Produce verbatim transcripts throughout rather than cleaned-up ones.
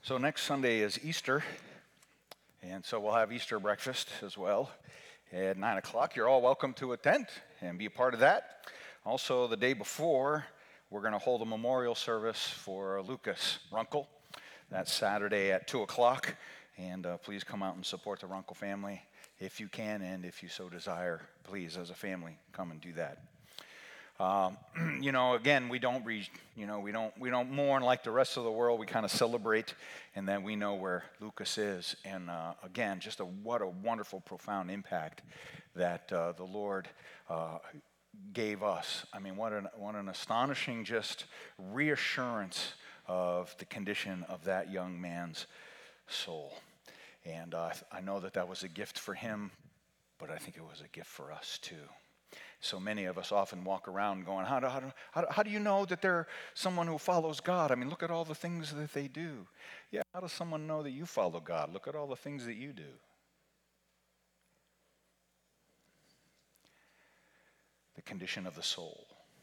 So next Sunday is Easter, and so we'll have Easter breakfast as well at nine o'clock. You're all welcome to attend and be a part of that. Also, the day before, we're going to hold a memorial service for Lucas Runkle. That's Saturday at two o'clock, and uh, please come out and support the Runkle family if you can, and if you so desire, please, as a family, come and do that. Um, you know, again, we don't, re, you know, we don't, we don't mourn like the rest of the world. We kind of celebrate, and then we know where Lucas is. And uh, again, just a what a wonderful, profound impact that uh, the Lord uh, gave us. I mean, what an what an astonishing, just reassurance of the condition of that young man's soul. And uh, I know that that was a gift for him, but I think it was a gift for us too. So many of us often walk around going, how do, how, do, how, do, how do you know that they're someone who follows God? I mean, look at all the things that they do. Yeah, how does someone know that you follow God? Look at all the things that you do. The condition of the soul.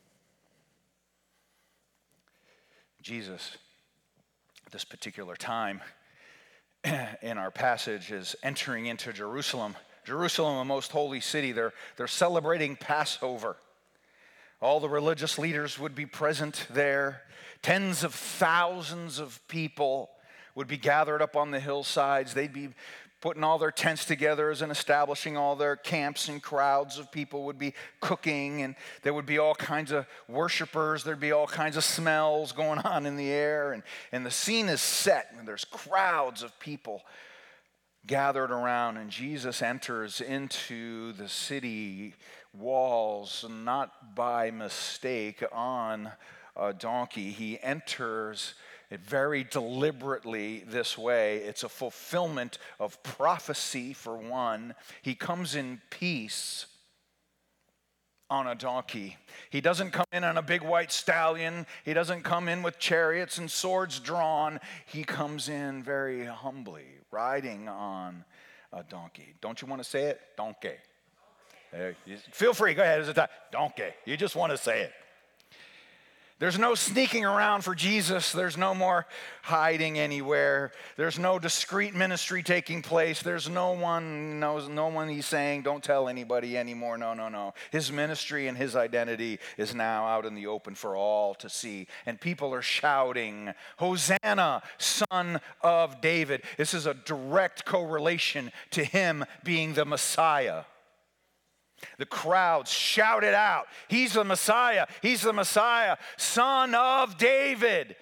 Jesus, at this particular time in our passage, is entering into Jerusalem. Jerusalem, a most holy city. They're, they're celebrating Passover. All the religious leaders would be present there. Tens of thousands of people would be gathered up on the hillsides. They'd be putting all their tents together and establishing all their camps, and crowds of people would be cooking, and there would be all kinds of worshipers. There'd be all kinds of smells going on in the air, and, and the scene is set, and there's crowds of people gathered around, and Jesus enters into the city walls not by mistake on a donkey. He enters it very deliberately this way. It's a fulfillment of prophecy, for one. He comes in peace on a donkey. He doesn't come in on a big white stallion. He doesn't come in with chariots and swords drawn. He comes in very humbly, riding on a donkey. Don't you want to say it? Donkey. Uh, feel free. Go ahead. It's a time. Donkey. You just want to say it. There's no sneaking around for Jesus. There's no more hiding anywhere. There's no discreet ministry taking place. There's no one knows, no one he's saying, don't tell anybody anymore. No, no, no. His ministry and his identity is now out in the open for all to see. And people are shouting, Hosanna, Son of David. This is a direct correlation to him being the Messiah. The crowds shouted out, he's the Messiah, he's the Messiah, Son of David.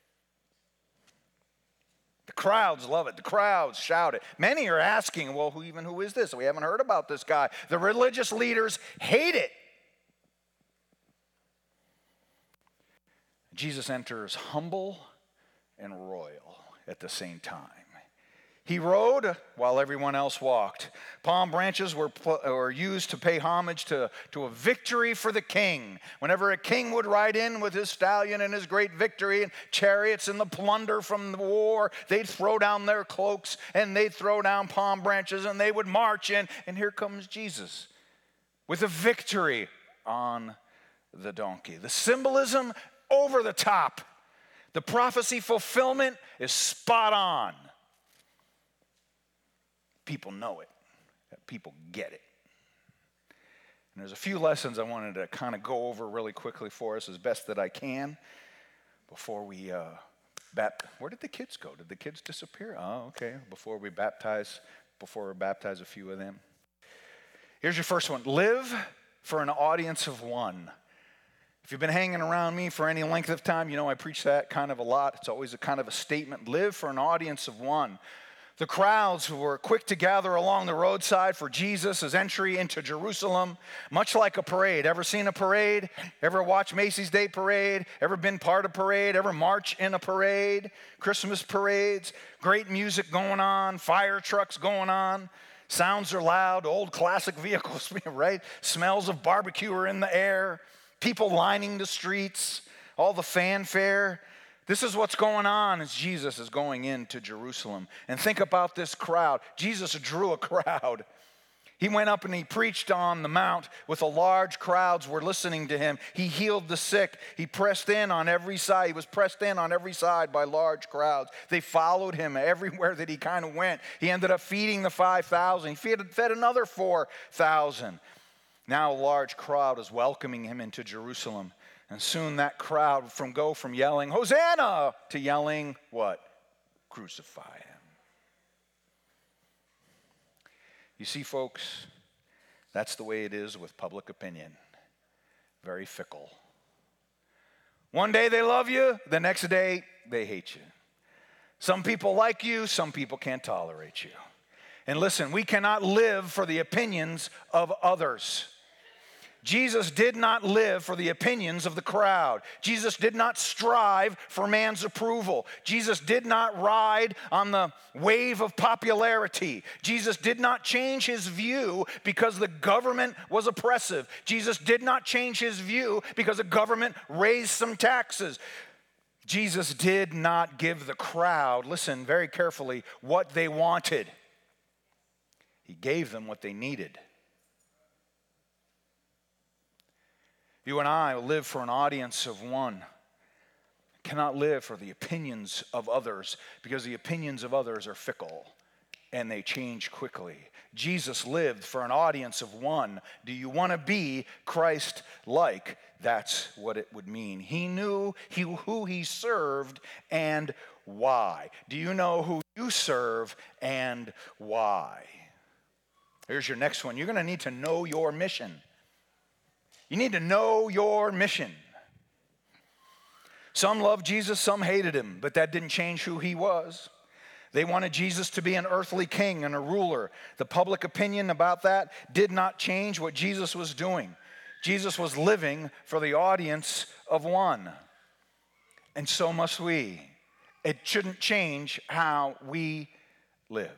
The crowds love it. The crowds shout it. Many are asking, well, who even who is this? We haven't heard about this guy. The religious leaders hate it. Jesus enters humble and royal at the same time. He rode while everyone else walked. Palm branches were, were used to pay homage to, to a victory for the king. Whenever a king would ride in with his stallion and his great victory and chariots and the plunder from the war, they'd throw down their cloaks and they'd throw down palm branches and they would march in. And here comes Jesus with a victory on the donkey. The symbolism over the top. The prophecy fulfillment is spot on. People know it. People get it. And there's a few lessons I wanted to kind of go over really quickly for us as best that I can before we uh, baptize. Where did the kids go? Did the kids disappear? Oh, okay. Before we baptize, before we baptize a few of them. Here's your first one. Live for an audience of one. If you've been hanging around me for any length of time, you know I preach that kind of a lot. It's always a kind of a statement. Live for an audience of one. The crowds who were quick to gather along the roadside for Jesus' entry into Jerusalem, much like a parade. Ever seen a parade? Ever watched Macy's Day Parade? Ever been part of a parade? Ever march in a parade? Christmas parades, great music going on, fire trucks going on. Sounds are loud, old classic vehicles, right? Smells of barbecue are in the air. People lining the streets, all the fanfare. This is what's going on as Jesus is going into Jerusalem. And think about this crowd. Jesus drew a crowd. He went up and he preached on the mount with a large crowds were listening to him. He healed the sick. He pressed in on every side. He was pressed in on every side by large crowds. They followed him everywhere that he kind of went. He ended up feeding the five thousand. He fed, fed another four thousand. Now a large crowd is welcoming him into Jerusalem. And soon that crowd from go from yelling, Hosanna, to yelling, what? Crucify him. You see, folks, that's the way it is with public opinion. Very fickle. One day they love you, the next day they hate you. Some people like you, some people can't tolerate you. And listen, we cannot live for the opinions of others. Jesus did not live for the opinions of the crowd. Jesus did not strive for man's approval. Jesus did not ride on the wave of popularity. Jesus did not change his view because the government was oppressive. Jesus did not change his view because the government raised some taxes. Jesus did not give the crowd, listen very carefully, what they wanted. He gave them what they needed. You and I live for an audience of one. Cannot live for the opinions of others because the opinions of others are fickle and they change quickly. Jesus lived for an audience of one. Do you want to be Christ-like? That's what it would mean. He knew he, who he served and why. Do you know who you serve and why? Here's your next one. You're going to need to know your mission. You need to know your mission. Some loved Jesus, some hated him, but that didn't change who he was. They wanted Jesus to be an earthly king and a ruler. The public opinion about that did not change what Jesus was doing. Jesus was living for the audience of one. And so must we. It shouldn't change how we live.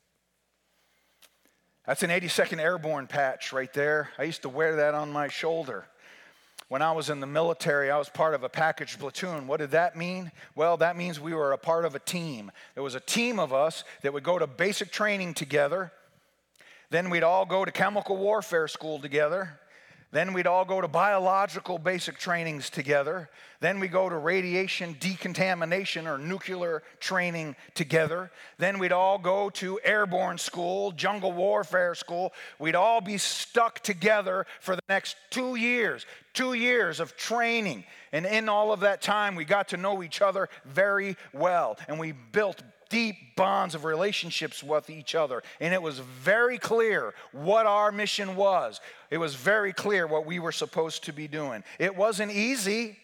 That's an eighty-second Airborne patch right there. I used to wear that on my shoulder. When I was in the military, I was part of a package platoon. What did that mean? Well, that means we were a part of a team. There was a team of us that would go to basic training together. Then we'd all go to chemical warfare school together. Then we'd all go to biological basic trainings together. Then we go to radiation decontamination or nuclear training together. Then we'd all go to airborne school, jungle warfare school. We'd all be stuck together for the next two years, two years of training. And in all of that time, we got to know each other very well. And we built deep bonds of relationships with each other. And it was very clear what our mission was. It was very clear what we were supposed to be doing. It wasn't easy.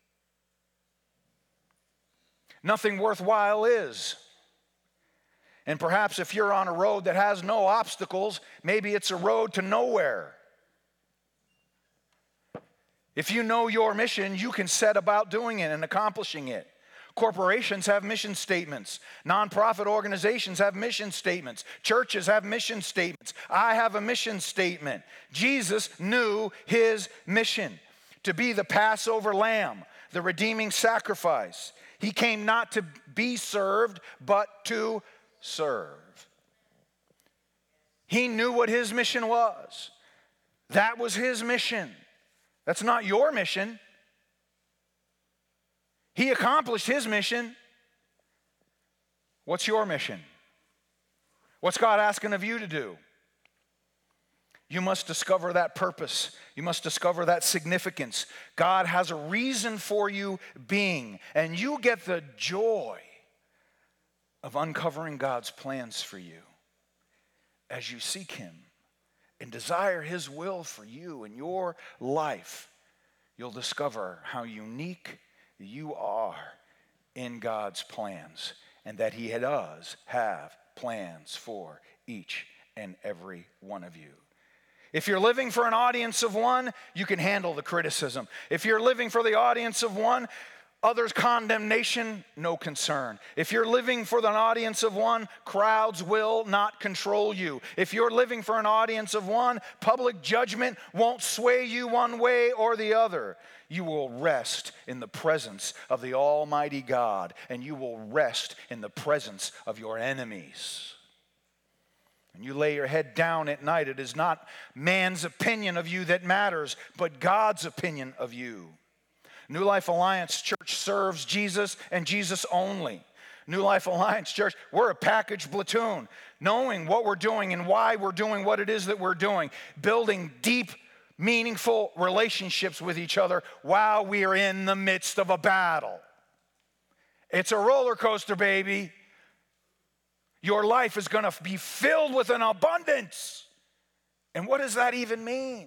Nothing worthwhile is. And perhaps if you're on a road that has no obstacles, maybe it's a road to nowhere. If you know your mission, you can set about doing it and accomplishing it. Corporations have mission statements. Nonprofit organizations have mission statements. Churches have mission statements. I have a mission statement. Jesus knew his mission to be the Passover lamb, the redeeming sacrifice. He came not to be served, but to serve. He knew what his mission was. That was his mission. That's not your mission. He accomplished his mission. What's your mission? What's God asking of you to do? You must discover that purpose. You must discover that significance. God has a reason for you being, and you get the joy of uncovering God's plans for you as you seek him and desire his will for you and your life. You'll discover how unique you are in God's plans, and that he does have plans for each and every one of you. If you're living for an audience of one, you can handle the criticism. If you're living for the audience of one, others' condemnation, no concern. If you're living for an audience of one, crowds will not control you. If you're living for an audience of one, public judgment won't sway you one way or the other. You will rest in the presence of the Almighty God, and you will rest in the presence of your enemies. When you lay your head down at night, it is not man's opinion of you that matters, but God's opinion of you. New Life Alliance Church serves Jesus and Jesus only. New Life Alliance Church, we're a package platoon, knowing what we're doing and why we're doing what it is that we're doing, building deep, meaningful relationships with each other while we are in the midst of a battle. It's a roller coaster, baby. Your life is going to be filled with an abundance. And what does that even mean?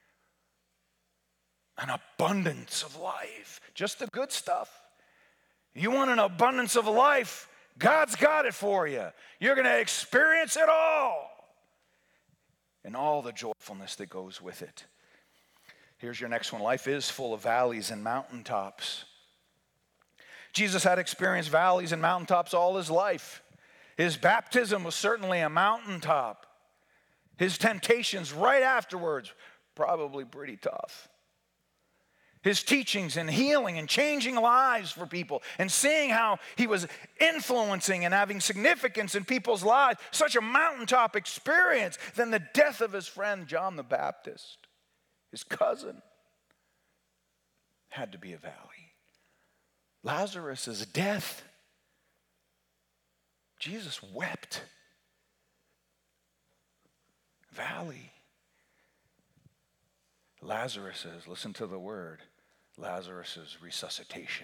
An abundance of life. Just the good stuff. You want an abundance of life, God's got it for you. You're going to experience it all. And all the joyfulness that goes with it. Here's your next one. Life is full of valleys and mountaintops. Jesus had experienced valleys and mountaintops all his life. His baptism was certainly a mountaintop. His temptations right afterwards, probably pretty tough. His teachings and healing and changing lives for people and seeing how he was influencing and having significance in people's lives, such a mountaintop experience. Then the death of his friend John the Baptist, his cousin, had to be a valley. Lazarus' death, Jesus wept. Valley. Lazarus's, listen to the word, Lazarus's resuscitation.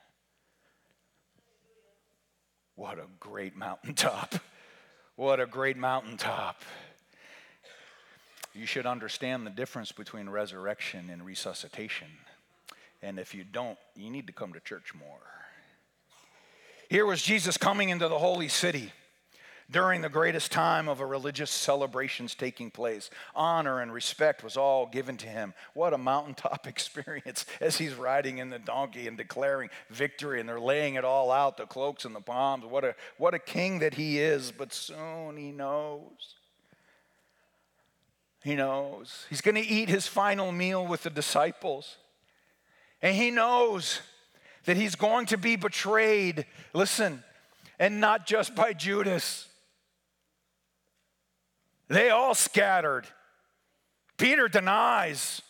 What a great mountaintop. What a great mountaintop. You should understand the difference between resurrection and resuscitation. And if you don't, you need to come to church more. Here was Jesus coming into the holy city during the greatest time of a religious celebrations taking place. Honor and respect was all given to him. What a mountaintop experience as he's riding in the donkey and declaring victory, and they're laying it all out, the cloaks and the palms. What a, what a king that he is, but soon he knows. He knows. He's going to eat his final meal with the disciples. And he knows that he's going to be betrayed, listen, and not just by Judas. They all scattered. Peter denies.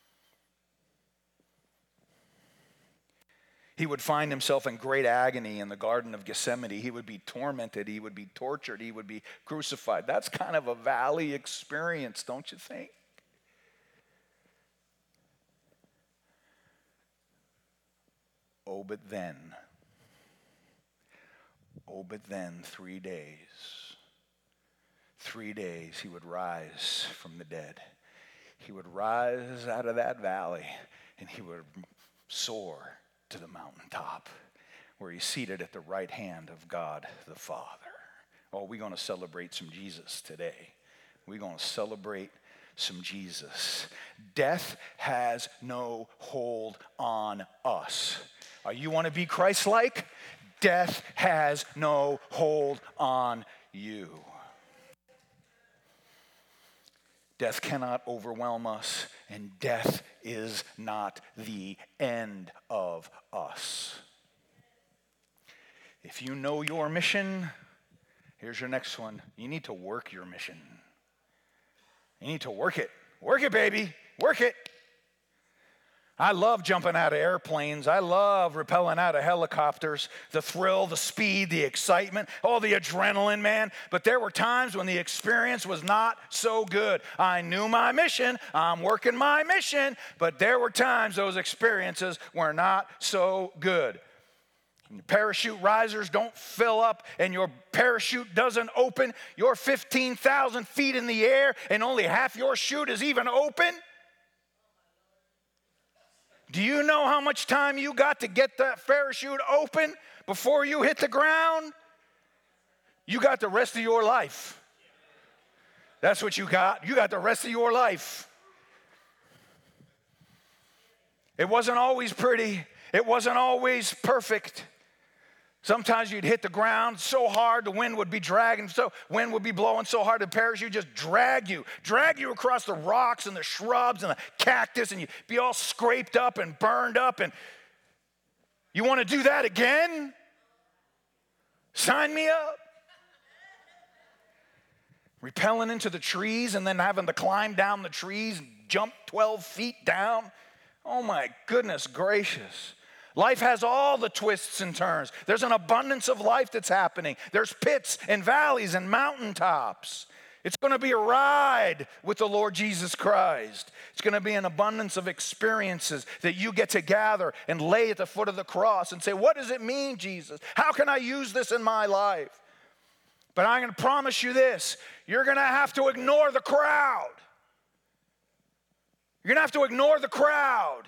He would find himself in great agony in the Garden of Gethsemane. He would be tormented. He would be tortured. He would be crucified. That's kind of a valley experience, don't you think? Oh, but then, oh, but then, three days, three days he would rise from the dead. He would rise out of that valley and he would soar to the mountaintop where he's seated at the right hand of God the Father. Oh, we're going to celebrate some Jesus today. We're going to celebrate some Jesus. Death has no hold on us. Are you want to be Christ-like? Death has no hold on you. Death cannot overwhelm us, and death is not the end of us. If you know your mission, here's your next one. You need to work your mission. You need to work it. Work it, baby. Work it. I love jumping out of airplanes. I love rappelling out of helicopters. The thrill, the speed, the excitement, all the adrenaline, man. But there were times when the experience was not so good. I knew my mission. I'm working my mission. But there were times those experiences were not so good. When your parachute risers don't fill up and your parachute doesn't open, you're fifteen thousand feet in the air and only half your chute is even open. Do you know how much time you got to get that parachute open before you hit the ground? You got the rest of your life. That's what you got. You got the rest of your life. It wasn't always pretty. It wasn't always perfect. Sometimes you'd hit the ground so hard the wind would be dragging, so wind would be blowing so hard the parachute just drag you, drag you across the rocks and the shrubs and the cactus, and you'd be all scraped up and burned up. And you want to do that again? Sign me up. Rappelling into the trees and then having to climb down the trees and jump twelve feet down. Oh my goodness gracious. Life has all the twists and turns. There's an abundance of life that's happening. There's pits and valleys and mountaintops. It's going to be a ride with the Lord Jesus Christ. It's going to be an abundance of experiences that you get to gather and lay at the foot of the cross and say, what does it mean, Jesus? How can I use this in my life? But I'm going to promise you this. You're going to have to ignore the crowd. You're going to have to ignore the crowd.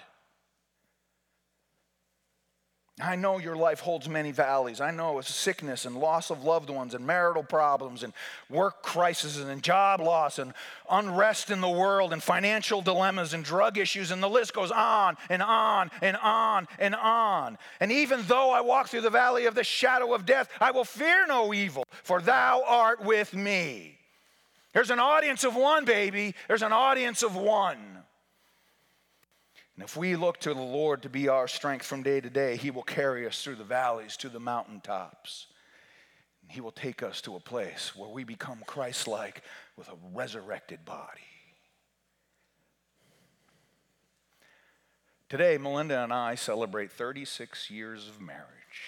I know your life holds many valleys. I know it's sickness and loss of loved ones and marital problems and work crises and job loss and unrest in the world and financial dilemmas and drug issues, and the list goes on and on and on and on. And even though I walk through the valley of the shadow of death, I will fear no evil, for thou art with me. There's an audience of one, baby. There's an audience of one. And if we look to the Lord to be our strength from day to day, he will carry us through the valleys to the mountaintops. And he will take us to a place where we become Christ-like with a resurrected body. Today, Melinda and I celebrate thirty-six years of marriage.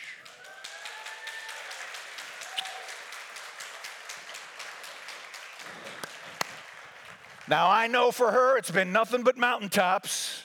Now, I know for her it's been nothing but mountaintops.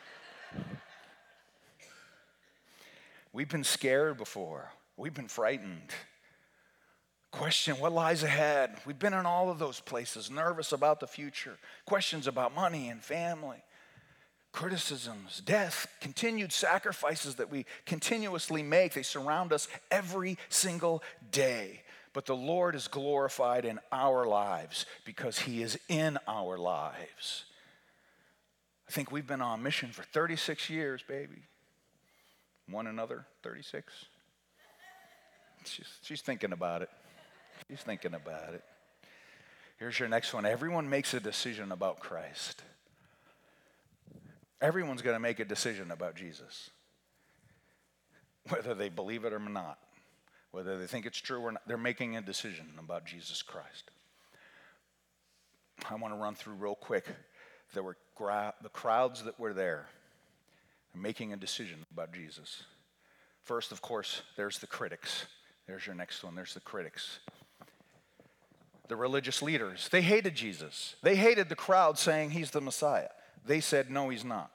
We've been scared before. We've been frightened. Question what lies ahead. We've been in all of those places, nervous about the future. Questions about money and family. Criticisms, death, continued sacrifices that we continuously make. They surround us every single day. But the Lord is glorified in our lives because he is in our lives. I think we've been on mission for thirty-six years, baby. One another, thirty-six. She's, she's thinking about it. She's thinking about it. Here's your next one. Everyone makes a decision about Christ. Everyone's going to make a decision about Jesus. Whether they believe it or not. Whether they think it's true or not. They're making a decision about Jesus Christ. I want to run through real quick. There were gra- the crowds that were there. Making a decision about Jesus. First, of course, there's the critics. There's your next one. There's the critics. The religious leaders. They hated Jesus. They hated the crowd saying he's the Messiah. They said, no, he's not.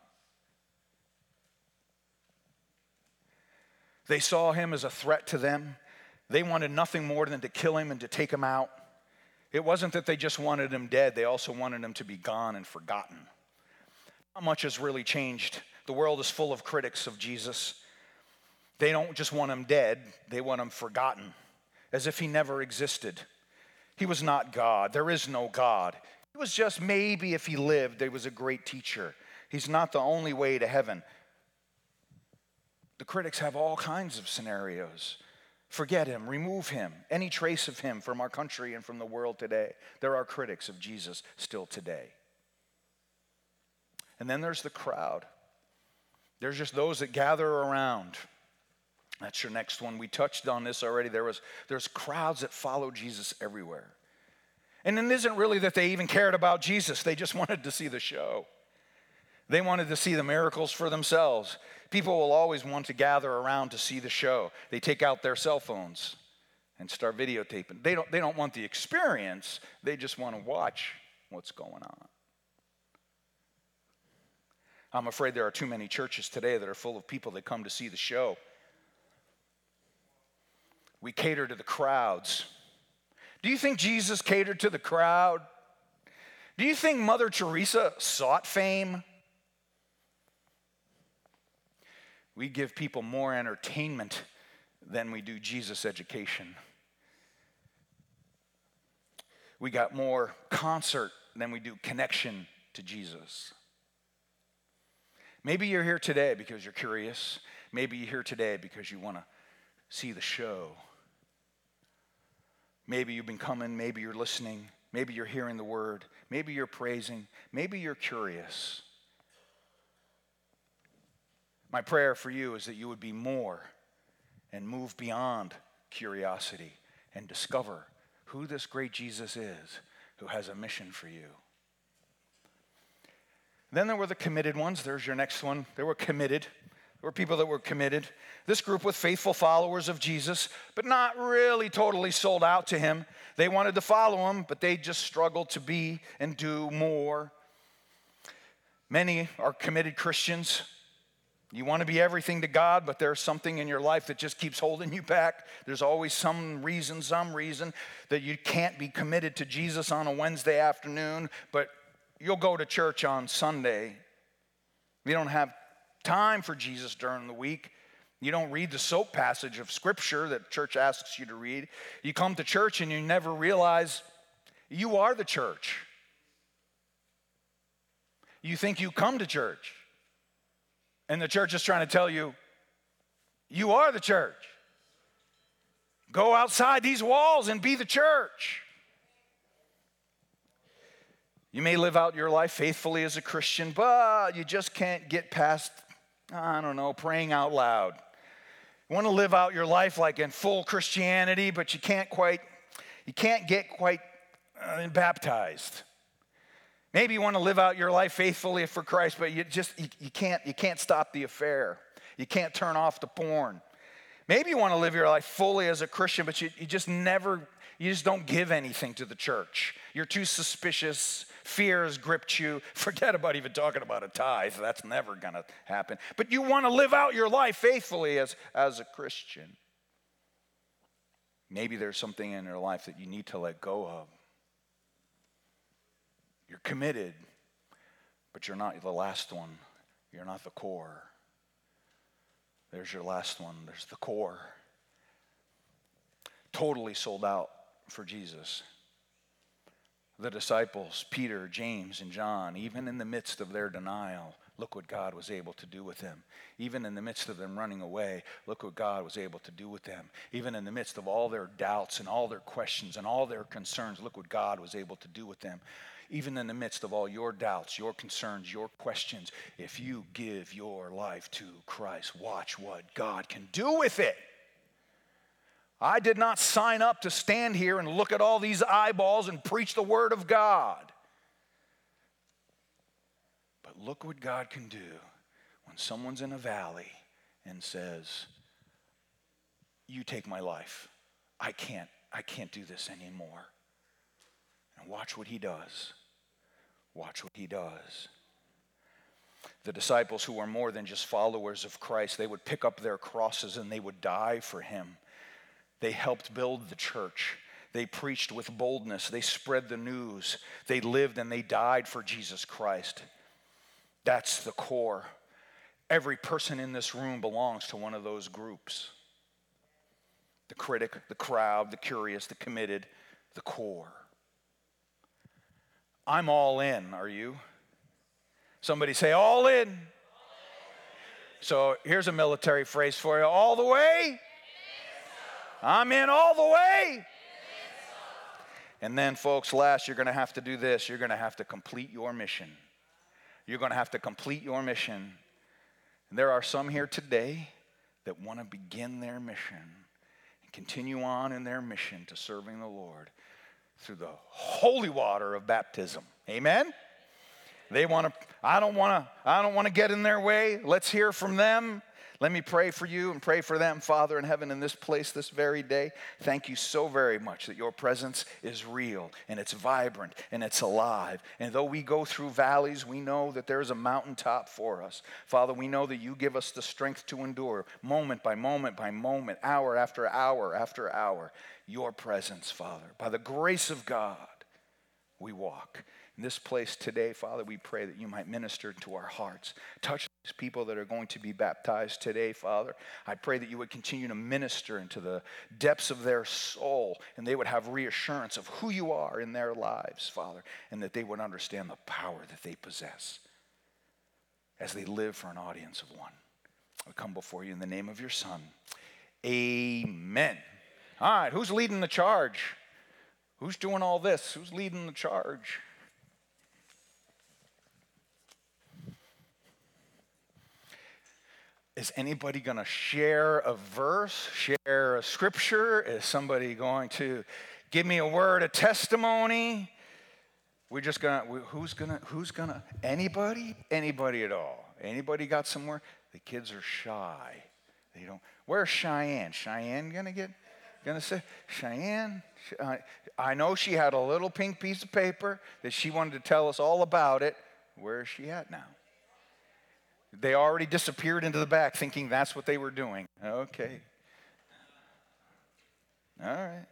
They saw him as a threat to them. They wanted nothing more than to kill him and to take him out. It wasn't that they just wanted him dead. They also wanted him to be gone and forgotten. Not much has really changed. The world is full of critics of Jesus. They don't just want him dead, they want him forgotten, as if he never existed. He was not God. There is no God. He was just maybe if he lived, he was a great teacher. He's not the only way to heaven. The critics have all kinds of scenarios. Forget him, remove him, any trace of him from our country and from the world today. There are critics of Jesus still today. And then there's the crowd. There's just those that gather around. That's your next one. We touched on this already. There was there's crowds that follow Jesus everywhere. And it isn't really that they even cared about Jesus. They just wanted to see the show. They wanted to see the miracles for themselves. People will always want to gather around to see the show. They take out their cell phones and start videotaping. They don't, they don't want the experience. They just want to watch what's going on. I'm afraid there are too many churches today that are full of people that come to see the show. We cater to the crowds. Do you think Jesus catered to the crowd? Do you think Mother Teresa sought fame? We give people more entertainment than we do Jesus education. We got more concert than we do connection to Jesus. Maybe you're here today because you're curious. Maybe you're here today because you want to see the show. Maybe you've been coming, maybe you're listening, maybe you're hearing the word, maybe you're praising, maybe you're curious. My prayer for you is that you would be more and move beyond curiosity and discover who this great Jesus is. who has a mission for you. Then there were the committed ones. There's your next one. They were committed. There were people that were committed. This group with faithful followers of Jesus, but not really totally sold out to him. They wanted to follow him, but they just struggled to be and do more. Many are committed Christians. You want to be everything to God, but there's something in your life that just keeps holding you back. There's always some reason, some reason that you can't be committed to Jesus on a Wednesday afternoon, but you'll go to church on Sunday. You don't have time for Jesus during the week. You don't read the soap passage of Scripture that church asks you to read. You come to church and you never realize you are the church. You think you come to church, and the church is trying to tell you, you are the church. Go outside these walls and be the church. You may live out your life faithfully as a Christian, but you just can't get past, I don't know, praying out loud. You want to live out your life like in full Christianity, but you can't quite, you can't get quite uh, baptized. Maybe you want to live out your life faithfully for Christ, but you just you, you can't you can't stop the affair. You can't turn off the porn. Maybe you want to live your life fully as a Christian, but you, you just never, you just don't give anything to the church. You're too suspicious. Fear has gripped you. Forget about even talking about a tithe. That's never going to happen. But you want to live out your life faithfully as, as a Christian. Maybe there's something in your life that you need to let go of. You're committed, but you're not the last one. You're not the core. There's your last one. There's the core. Totally sold out for Jesus. The disciples, Peter, James, and John, even in the midst of their denial, look what God was able to do with them. Even in the midst of them running away, look what God was able to do with them. Even in the midst of all their doubts and all their questions and all their concerns, look what God was able to do with them. Even in the midst of all your doubts, your concerns, your questions, if you give your life to Christ, watch what God can do with it. I did not sign up to stand here and look at all these eyeballs and preach the word of God. But look what God can do when someone's in a valley and says, you take my life. I can't, I can't do this anymore. And watch what he does. Watch what he does. The disciples who were more than just followers of Christ, they would pick up their crosses and they would die for him. They helped build the church. They preached with boldness. They spread the news. They lived and they died for Jesus Christ. That's the core. Every person in this room belongs to one of those groups. The critic, the crowd, the curious, the committed, the core. I'm all in, are you? Somebody say, all in. So here's a military phrase for you. All the way? I'm in all the way. And then, folks, last, you're going to have to do this. You're going to have to complete your mission. You're going to have to complete your mission. And there are some here today that want to begin their mission and continue on in their mission to serving the Lord through the holy water of baptism. Amen? They want to, I don't want to, I don't want to get in their way. Let's hear from them. Let me pray for you and pray for them. Father in heaven, in this place this very day, thank you so very much that your presence is real and it's vibrant and it's alive. And though we go through valleys, we know that there is a mountaintop for us. Father, we know that you give us the strength to endure moment by moment by moment, hour after hour after hour. Your presence, Father, by the grace of God, we walk. In this place today, Father, we pray that you might minister to our hearts. Touch these people that are going to be baptized today, Father. I pray that you would continue to minister into the depths of their soul, and they would have reassurance of who you are in their lives, Father, and that they would understand the power that they possess as they live for an audience of one. I come before you in the name of your Son. Amen. All right, who's leading the charge? Who's doing all this? Who's leading the charge? Is anybody going to share a verse, share a scripture? Is somebody going to give me a word of testimony? We're just gonna, we, who's gonna, who's gonna, anybody? Anybody at all? Anybody got somewhere? The kids are shy. They don't, where's Cheyenne? Cheyenne gonna get, gonna say, Cheyenne? Uh, I know she had a little pink piece of paper that she wanted to tell us all about it. Where is she at now? They already disappeared into the back thinking that's what they were doing. Okay. All right.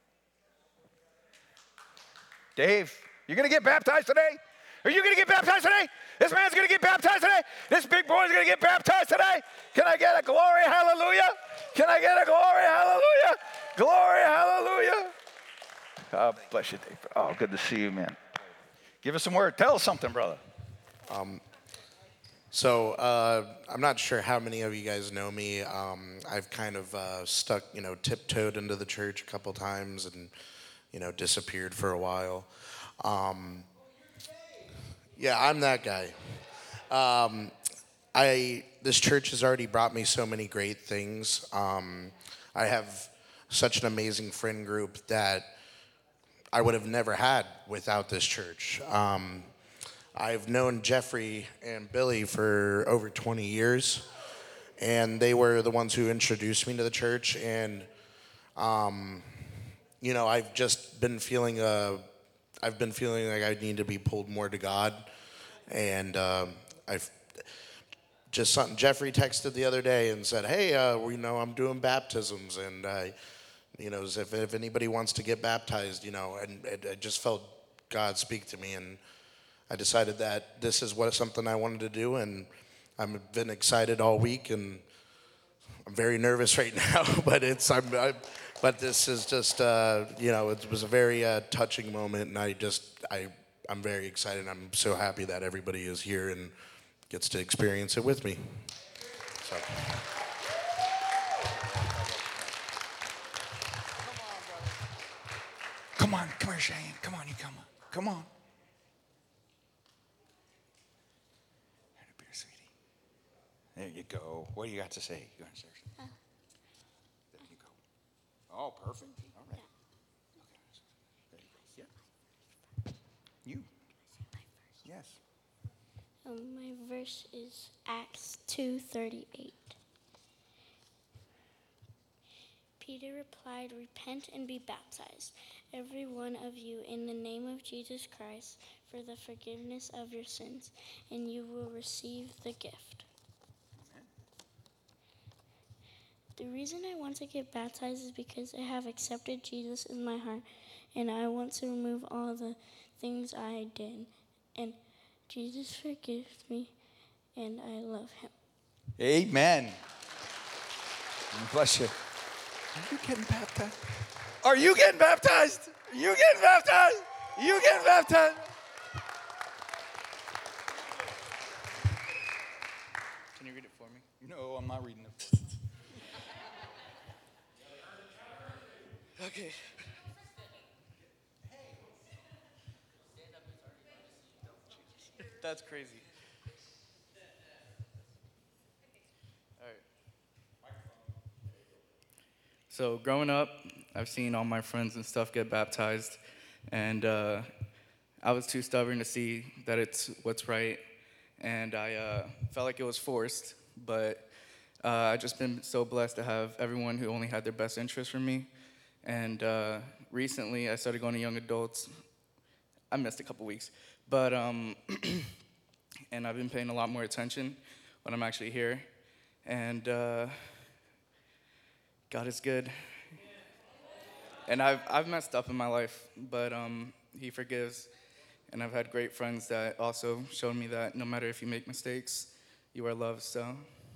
Dave, you going to get baptized today? Are you going to get baptized today? This man's going to get baptized today? This big boy's going to get baptized today? Can I get a glory hallelujah? Can I get a glory hallelujah? Glory hallelujah. Oh, bless you, Dave. Oh, good to see you, man. Give us some word. Tell us something, brother. Um, so uh, I'm not sure how many of you guys know me. Um, I've kind of uh, stuck, you know, tiptoed into the church a couple times and, you know, disappeared for a while. Um, yeah, I'm that guy. Um, I this church has already brought me so many great things. Um, I have such an amazing friend group that I would have never had without this church. Um, I've known Jeffrey and Billy for over twenty years, and they were the ones who introduced me to the church. And, um, you know, I've just been feeling, uh, I've been feeling like I need to be pulled more to God. And uh, I've just something, Jeffrey texted the other day and said, hey, uh, you know, I'm doing baptisms, and, uh, you know, if, if anybody wants to get baptized, you know, and it, I just felt God speak to me, and I decided that this is what something I wanted to do, and I've been excited all week, and I'm very nervous right now, but it's I'm, I, but this is just uh, you know, it was a very uh, touching moment, and I just I I'm very excited. I'm so happy that everybody is here and gets to experience it with me. So. Come on, come here, Cheyenne. Come on, you come on. Come on. There you go. What do you got to say? You want to say something? Uh, there you go. Oh, perfect. All right. Okay. There you go. Yeah. You. Yes. Um, my verse is Acts two thirty-eight. Peter replied, repent and be baptized, every one of you, in the name of Jesus Christ, for the forgiveness of your sins, and you will receive the gift. The reason I want to get baptized is because I have accepted Jesus in my heart, and I want to remove all the things I did. And Jesus forgives me, and I love him. Amen. Bless you. Are you getting baptized? Are you getting baptized? Are you getting baptized? Are you getting baptized? Can you read it for me? No, I'm not reading it. Okay. That's crazy. All right. So growing up, I've seen all my friends and stuff get baptized, and uh, I was too stubborn to see that it's what's right, and I uh, felt like it was forced, but uh, I've just been so blessed to have everyone who only had their best interest for me. And uh, recently, I started going to young adults. I missed a couple weeks, but um, and I've been paying a lot more attention when I'm actually here. And uh, God is good. And I've I've messed up in my life, but um, He forgives. And I've had great friends that also showed me that no matter if you make mistakes, you are loved. So.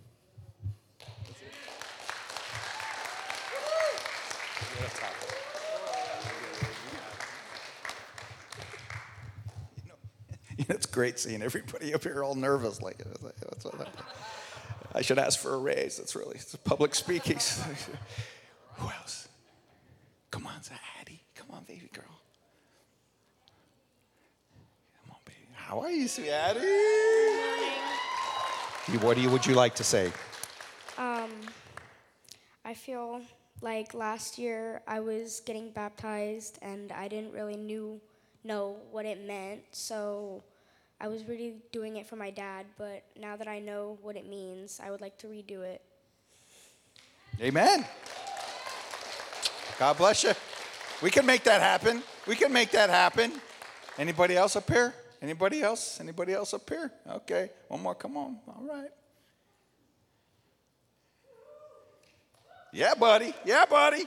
You know, it's great seeing everybody up here all nervous. Like, what's that? I should ask for a raise. That's really it's public speaking. Who else? Come on, Addie. Come on, baby girl. Come on, baby. How are you, sweet Addie? What do you? Would you like to say? Um, I feel like last year I was getting baptized and I didn't really knew know what it meant. So I was really doing it for my dad, but now that I know what it means, I would like to redo it. Amen. God bless you. We can make that happen. We can make that happen. Anybody else up here? Anybody else? Anybody else up here? Okay. One more. Come on. All right. Yeah, buddy. Yeah, buddy.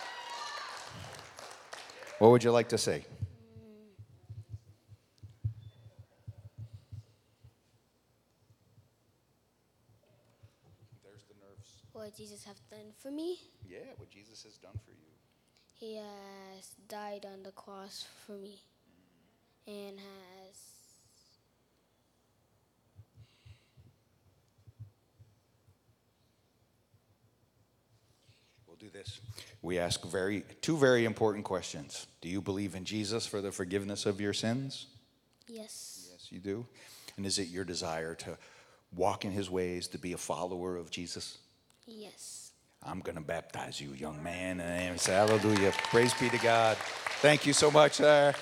What would you like to say? There's the nerves. What Jesus have done for me? Yeah, what Jesus has done for you. He has died on the cross for me and has We'll do this. We ask very two very important questions. Do you believe in Jesus for the forgiveness of your sins? yes. Yes, you do. And is it your desire to walk in his ways, to be a follower of Jesus? Yes. I'm going to baptize you, young man. And say hallelujah. Praise be to God. Thank you so much, sir.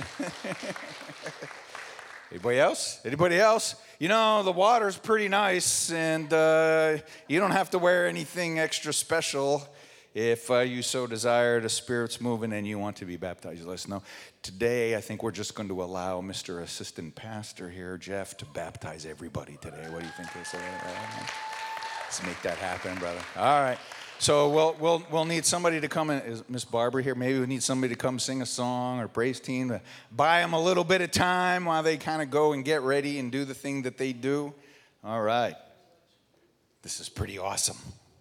Anybody else? Anybody else? You know, the water's pretty nice, and uh, you don't have to wear anything extra special. If uh, you so desire, the Spirit's moving and you want to be baptized, let us know. Today, I think we're just going to allow Mister Assistant Pastor here, Jeff, to baptize everybody today. What do you think they say? Let's make that happen, brother. All right. So we'll we'll we'll need somebody to come in. Is Miss Barbara here? Maybe we need somebody to come sing a song, or praise team to buy them a little bit of time while they kind of go and get ready and do the thing that they do. All right. This is pretty awesome.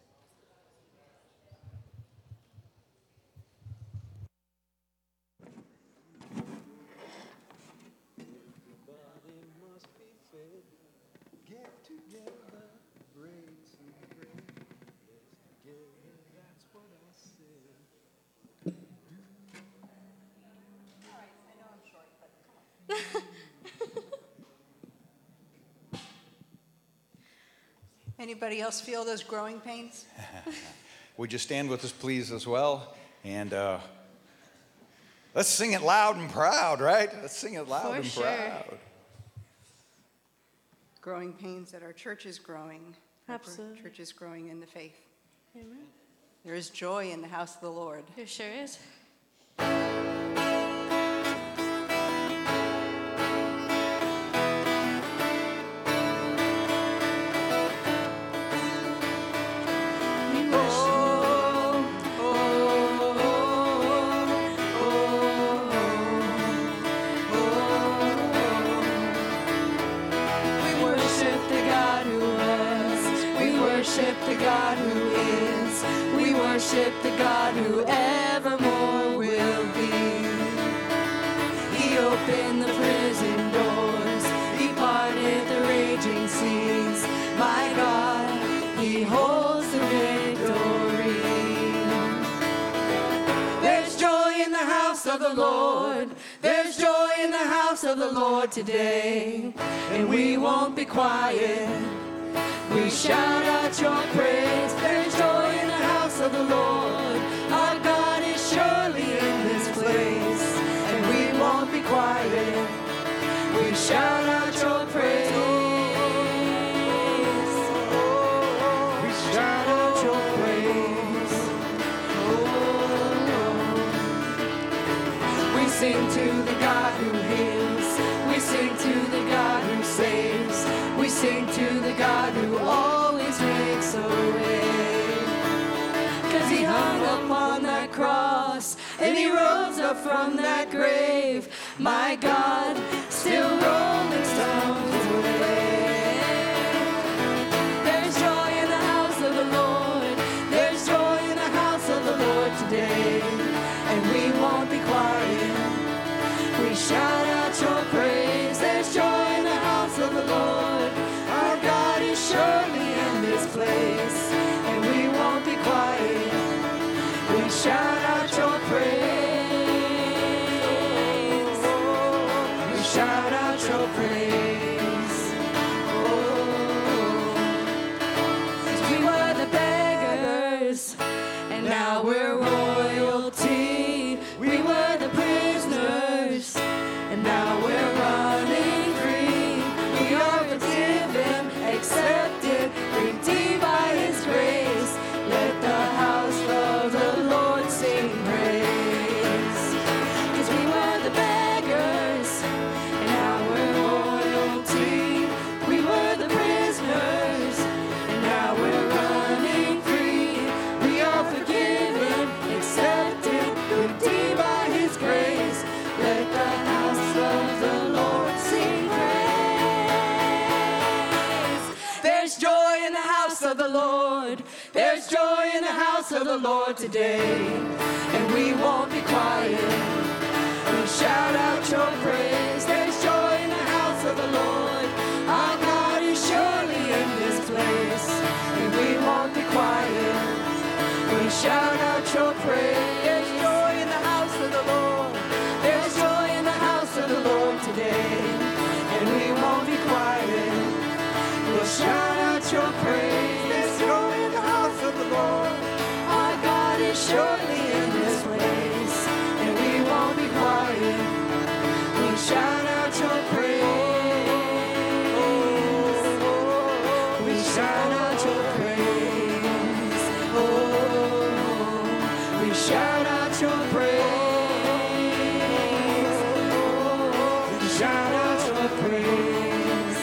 Anybody else feel those growing pains? Would you stand with us, please, as well? And uh, let's sing it loud and proud, right? Let's sing it loud For and sure. proud. Growing pains that our church is growing. that our Absolutely. Church is growing in the faith. Amen. There is joy in the house of the Lord. There sure is. We worship the God who was. We worship the God who is. We worship the God who evermore will be. He opened the prison doors. He parted the raging seas. My God, He holds the victory. There's joy in the house of the Lord. There's joy in the house of the Lord today. And we won't be quiet. We shout out your praise. There's joy in the house of the Lord. Our God is surely in this place. And we won't be quiet. We shout out your praise. We shout out your praise. We sing to the God who heals. We sing to the God who saves. We sing to the God who always makes a way. Cause He hung upon that cross and He rose up from that grave. My God, still rolling stones away. There's joy in the house of the Lord. There's joy in the house of the Lord today. And we won't be quiet. We shout out your praise. There's joy in the house of the Lord. Our God is surely in this place. And we won't be quiet. We shout out your praise. We shout out your praise. Oh, 'cause we were the beggars, and now we're royalty. We were the prisoners, Lord. There's joy in the house of the Lord today, and we won't be quiet. We'll shout out your praise. There's joy in the house of the Lord. Our God is surely in this place, and we won't be quiet. We'll shout out your praise. There's joy in the house of the Lord. There's joy in the house of the Lord today, and we won't be quiet. We'll shout out your praise. There's joy in the house of the Lord. Our God is surely in this place, and we won't be quiet. We'll shout out your praise. We shout out your praise. Oh, we shout out your praise. We shout out your praise.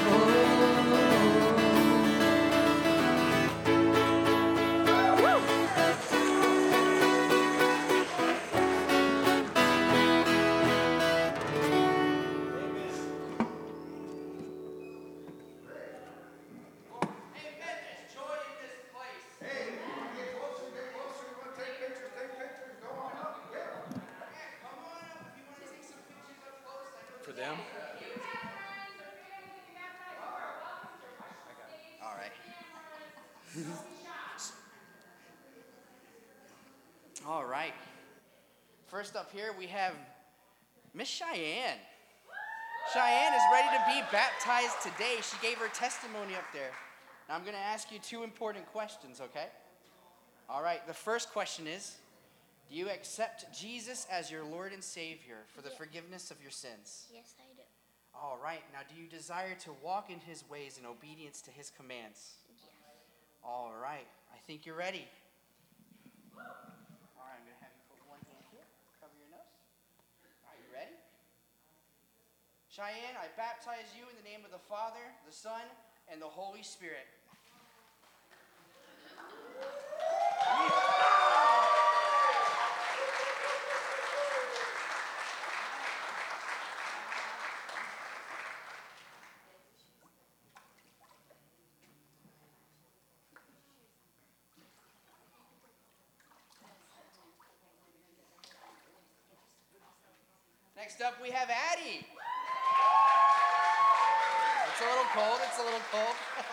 For them? All right. All right. First up here, we have Miss Cheyenne. Cheyenne is ready to be baptized today. She gave her testimony up there. Now I'm going to ask you two important questions, okay? All right, the first question is, do you accept Jesus as your Lord and Savior for the forgiveness of your sins? Yes, I do. All right, now do you desire to walk in his ways in obedience to his commands? Yes. All right, I think you're ready. All right, I'm going to have you put one hand here, cover your nose. Are you ready? Cheyenne, I baptize you in the name of the Father, the Son, and the Holy Spirit. Next up, we have Addie. It's a little cold. It's a little cold.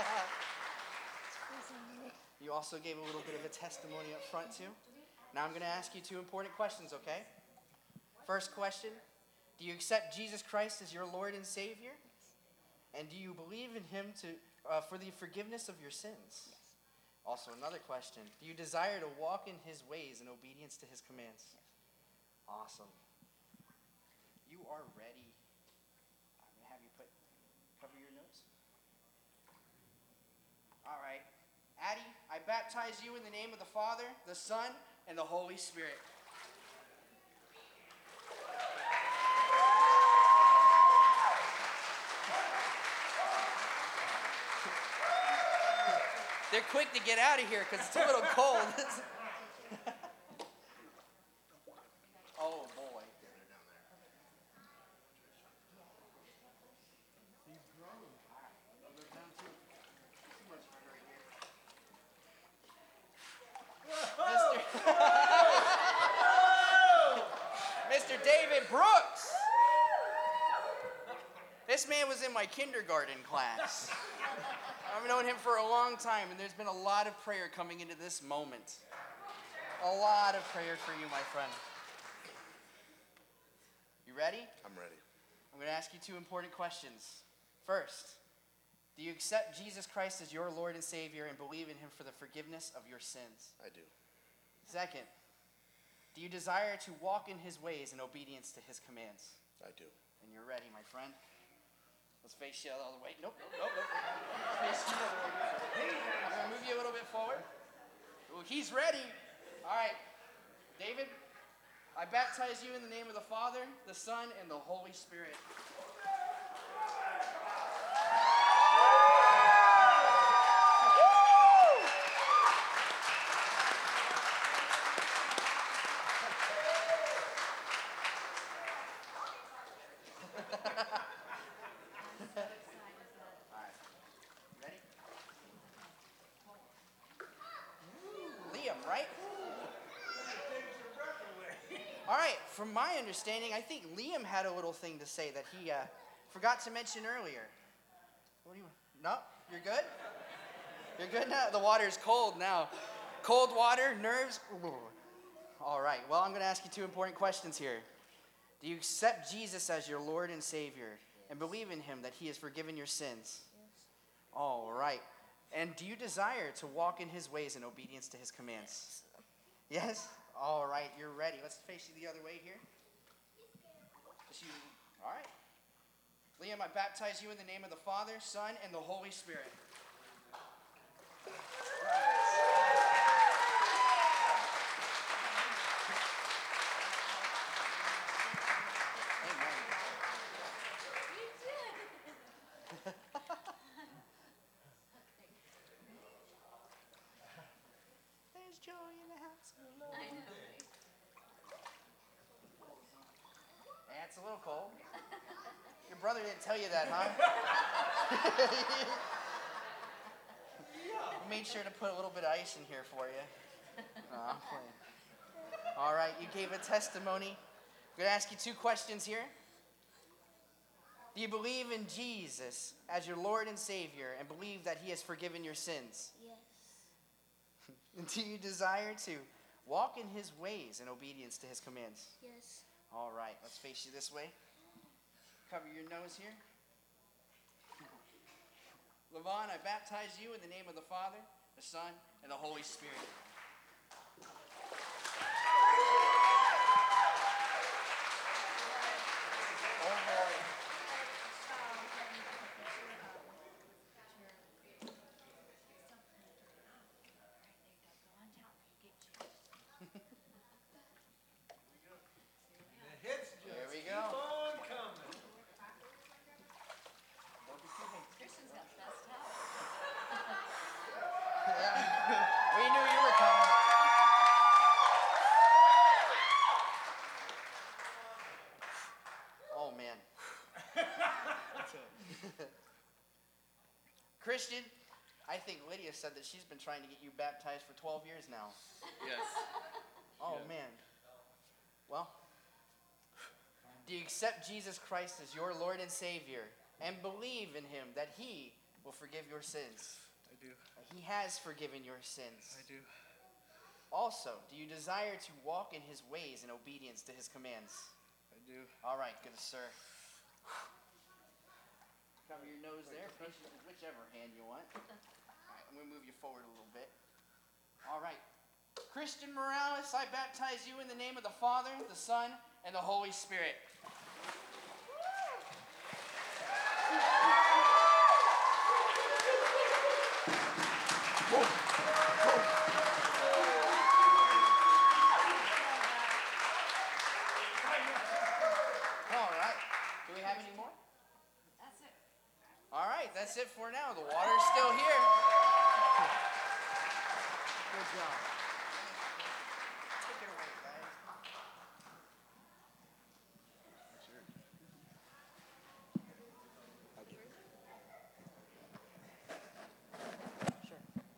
You also gave a little bit of a testimony up front, too. Now I'm going to ask you two important questions, okay? First question, do you accept Jesus Christ as your Lord and Savior? And do you believe in him to uh, for the forgiveness of your sins? Yes. Also, another question, do you desire to walk in his ways in obedience to his commands? Yes. Awesome. You are ready. I'm going to have you put, cover your nose. All right. Addie, I baptize you in the name of the Father, the Son, and the Holy Spirit. They're quick to get out of here because it's a little cold. Oh, boy. Mister David Brooks. This man was in my kindergarten class. I've known him for a long time, and there's been a lot of prayer coming into this moment. A lot of prayer for you, my friend. You ready? I'm ready. I'm going to ask you two important questions. First, do you accept Jesus Christ as your Lord and Savior and believe in him for the forgiveness of your sins? I do. Second, do you desire to walk in his ways in obedience to his commands? I do. And you're ready, my friend. Let's face you all the way. Nope, nope, nope, nope. Let's face you all the way. I'm going to move you a little bit forward. Ooh, he's ready. All right. David, I baptize you in the name of the Father, the Son, and the Holy Spirit. All right, from my understanding, I think Liam had a little thing to say that he uh, forgot to mention earlier. What do you want? No? You're good? You're good now? The water is cold now. Cold water, nerves. All right, well, I'm going to ask you two important questions here. Do you accept Jesus as your Lord and Savior and believe in him that he has forgiven your sins? Yes. All right. And do you desire to walk in his ways in obedience to his commands? Yes? All right, you're ready. Let's face you the other way here. Just you. All right. Liam, I baptize you in the name of the Father, Son, and the Holy Spirit. There's joy in the house of the Lord. I know. Yeah, it's a little cold. Your brother didn't tell you that, huh? He made sure to put a little bit of ice in here for you. No, I'm playing. All right, you gave a testimony. I'm going to ask you two questions here. Do you believe in Jesus as your Lord and Savior and believe that he has forgiven your sins? Yes. Do you desire to walk in his ways in obedience to his commands? Yes. All right, let's face you this way. Cover your nose here. Levon, I baptize you in the name of the Father, the Son, and the Holy Spirit. There we go. Yeah. We knew you were coming. Oh, man. Christian, I think Lydia said that she's been trying to get you baptized for twelve years now. Yes. Oh, Yeah. man. Well, do you accept Jesus Christ as your Lord and Savior and believe in him that he will forgive your sins? I do. He has forgiven your sins. I do. Also, do you desire to walk in his ways in obedience to his commands? I do. All right, good sir. Cover your nose there, face you with whichever hand you want. All right, I'm going to move you forward a little bit. All right. Christian Morales, I baptize you in the name of the Father, the Son, and the Holy Spirit. All right. Do we have any more? That's it. All right, that's it for now. The water's still here. Good job. Take it away, guys. Sure.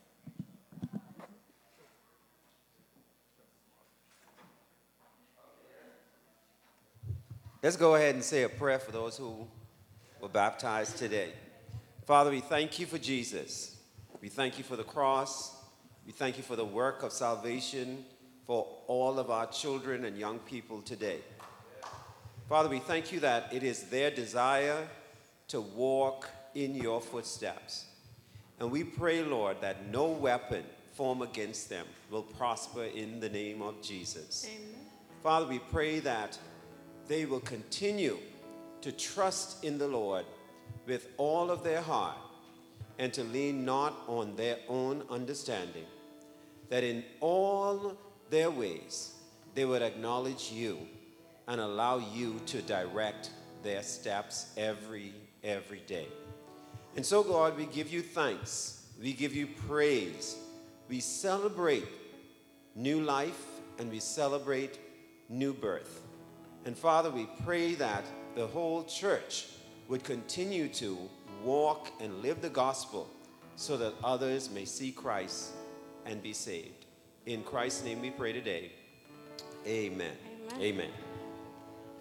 Let's go ahead and say a prayer for those who were baptized today. Father, we thank you for Jesus. We thank you for the cross. We thank you for the work of salvation for all of our children and young people today. Father, we thank you that it is their desire to walk in your footsteps. And we pray, Lord, that no weapon formed against them will prosper in the name of Jesus. Amen. Father, we pray that they will continue to trust in the Lord with all of their heart and to lean not on their own understanding, that in all their ways they would acknowledge you and allow you to direct their steps every, every day. And so, God, we give you thanks. We give you praise. We celebrate new life and we celebrate new birth. And Father, we pray that the whole church would continue to walk and live the gospel so that others may see Christ and be saved. In Christ's name we pray today. Amen. Amen. Amen.